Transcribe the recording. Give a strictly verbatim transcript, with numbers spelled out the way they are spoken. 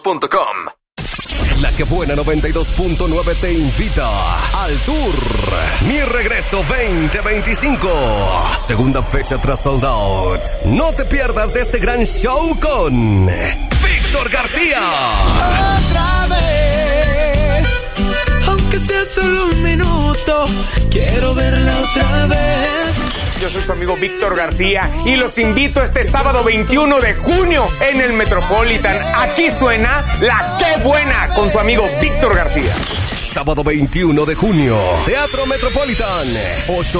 punto com. La que buena noventa y dos punto nueve te invita al tour Mi Regreso veinte veinticinco. Segunda fecha tras sold out. No te pierdas de este gran show con Víctor García. Otra vez, aunque sea solo un minuto, quiero verla otra vez. Yo soy su amigo Víctor García y los invito este sábado veintiuno de junio en el Metropolitan. Aquí suena La Qué Buena con su amigo Víctor García. Sábado veintiuno de junio, Teatro Metropolitan, ocho